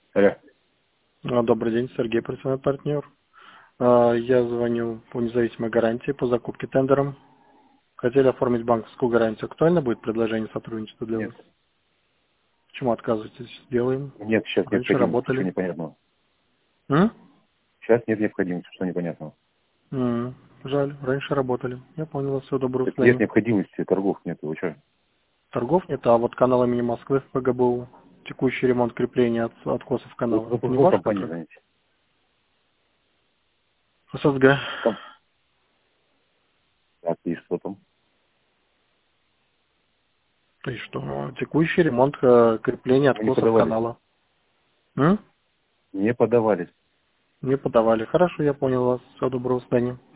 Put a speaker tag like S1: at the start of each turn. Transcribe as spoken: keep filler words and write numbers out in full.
S1: Алло.
S2: А, Добрый день, Сергей, профессиональный партнер. А, Я звоню по независимой гарантии по закупке тендером. Хотели оформить банковскую гарантию. Актуально будет предложение сотрудничества для
S1: Нет.
S2: вас? Почему отказываетесь? Сделаем.
S1: Нет, сейчас
S2: Раньше
S1: необходимости, что
S2: работали.
S1: непонятного.
S2: М?
S1: Сейчас нет необходимости, что непонятного.
S2: М, Жаль, раньше работали. Я понял вас. Всего доброго, до
S1: Так нет
S2: свидания.
S1: необходимости, торгов нет, вы что?
S2: Торгов нет, а вот канал имени Москвы в ПГБУ. Текущий ремонт крепления от откосов
S1: Вы
S2: канала.
S1: за
S2: Это не
S1: какой
S2: ваш
S1: компании
S2: контракт?
S1: звоните?
S2: ССГ.
S1: Ком- Так, и что там?
S2: И что? Текущий ремонт э, крепления
S1: Мы не
S2: откосов
S1: подавались.
S2: канала. М?
S1: Не подавались.
S2: Не подавали. Хорошо, я понял вас. Всего доброго, до свидания.